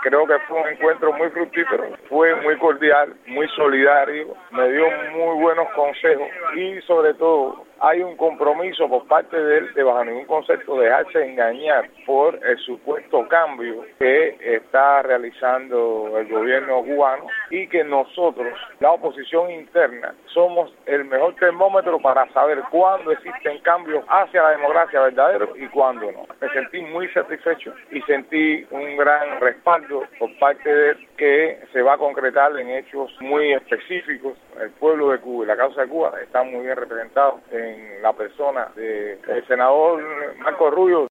Creo que fue un encuentro muy fructífero, fue muy cordial, muy solidario, me dio muy buenos consejos y sobre todo hay un compromiso por parte de él de bajo ningún concepto dejarse engañar por el supuesto cambio que está realizando el gobierno cubano y que nosotros, la oposición interna, somos el mejor termómetro para saber cuándo existen cambios hacia la democracia verdadera y cuándo no. Me sentí muy satisfecho y sentí un gran respaldo por parte de él que se va a concretar en hechos muy específicos. El pueblo de Cuba y la causa de Cuba está muy bien representado en la persona del senador Marco Rubio.